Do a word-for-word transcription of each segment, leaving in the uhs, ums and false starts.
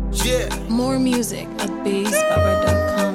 Yeah. More music at bass baba dot com.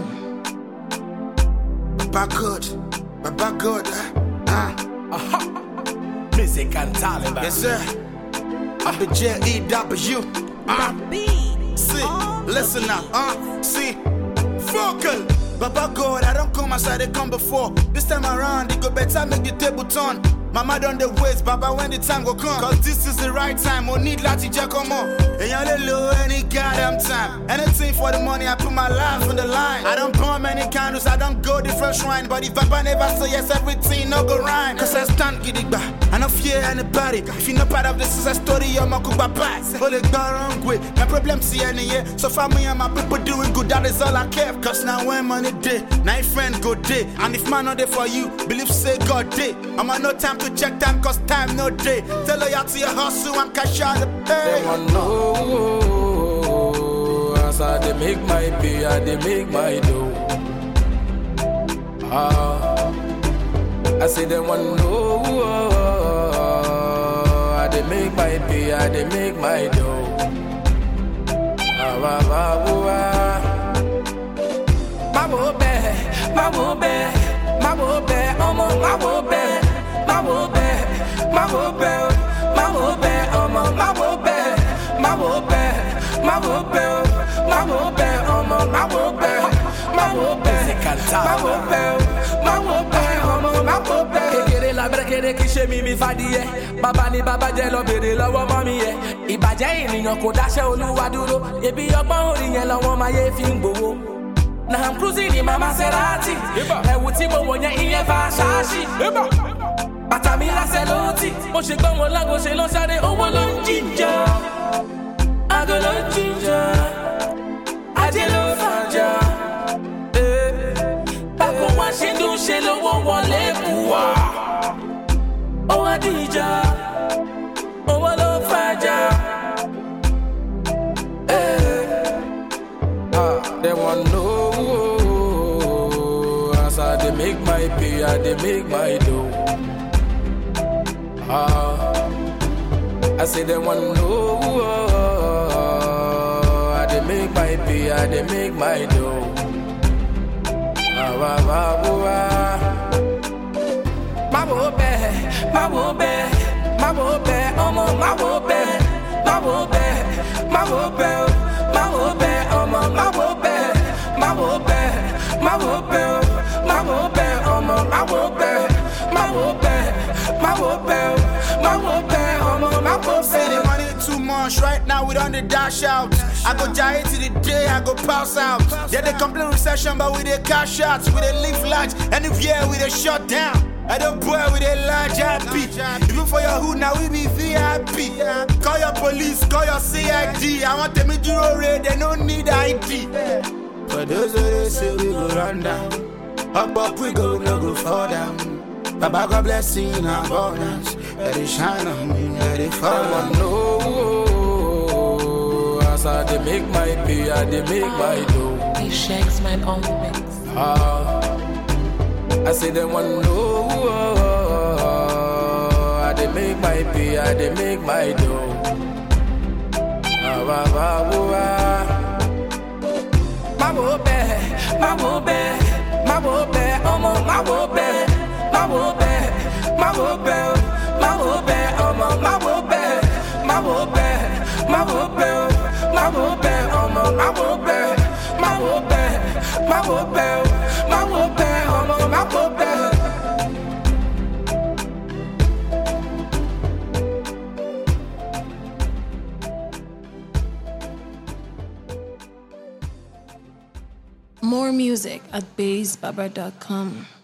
Baba good, Baba good. Ah, uh-huh. Music and Taliban. Yes sir. I'm the J E W. Ah, see, listen now. Ah, see, focal. Baba God, I don't come as I they come before. This time around, it go better make the table turn. Mama done the ways, Baba, when the time go come. Cause this is the right time, we need Lati Giacomo. And y'all let low any goddamn time. Anything for the money, I put my life on the line. I don't burn many candles, I don't go different shrine. But if Baba never say yes, everything no go rhyme. Cause I stand gidigba, I don't fear anybody. If you're not part of this success story, you're my kuba pass. All the wrong way, my problem see any year. So for me and my people doing good, that is all I care. Cause now when money day, now friend go day. And if man not there for you, believe say God day. I'm on no time to check time cause time no day. Tell loyalty your hustle and cash out the pay. They want know as I they make my pay, I they make my dough. Ah, I say they want know I they make my pay, I they make my dough. Ah, ah, ah, ah. Mabo be, mabo be, mabo be, omo, mabo be. Mabo be, mabo be, mabo be, omo, mabo be, mabo be, mabo be, mabo be, omo, mabo be, mabo be, mabo be, mabo be, omo, mabo be. Kékeré la brekere kì í ṣe mi mi fadìyẹ, bàbá ni bàbá jẹ́ lọ bèrè lọ́wọ́ mọ́ mi yẹ. Ìbàjẹ́ ènìyàn kò dáṣẹ́ Olúwa dúró, ebi ọgbọ́n orí yẹn lọ́wọ́ máa yé fi ń gbowó. Now I'm cruising in my Maserati, ẹ̀wù tí mo wọ̀ yẹn ìyẹn Versace. Bàtà mi lásẹ̀ ló ti, mo ṣe gbọ́n wọn lágbo ṣe lọ sáré owó ló ń jíjà. Àgọ́ ló ń jíjà, ajé ló fàjà. Bákan wá ṣe dùn ṣe lówó wọlé kù wá. Owó dìjà, owó ló fàjà. They want know as I they make my pay, I they make my dough. Ah, I say they want know I they make my pay, I they make my dough. Ah, ah, ah, ah. Mabo be, mabo be, mabo be, omo, mabo be, mabo be, mabo be, mabo be, omo, mabo be. Mabo be, mabo be, mabo be, omo, mabo be, mabo be, mabo be, mabo be, omo, mabo be. See the money too much right now, we done the dash out. I go die to the day, I go pass out. Yeah, they complain recession, but we dey cash out. We dey live large, and if yeah, we dey shut down. I don't boy with a large I P. Even for your hood, now we be V I P. Call your police, call your C I D. I want them to do raid, they don't need I D. For those who they say we go run down, up up we go, no go fall down. Baba God bless you in abundance. Let it shine on me, let it fall on me. No, as I they make my pay, I they make my dough. He shakes my own mix. Ah, I say they want know I they make my pay, I they make my dough. Ah, ah, ah, ah. Mabo be, mabo be, mabo be, omo, mabo be, mabo be, mabo be, mabo be, omo, mabo be, mabo be, mabo be, mabo be, omo, mabo be, mabo be, mabo be, mabo be, omo, mabo be. More music at bass baba dot com.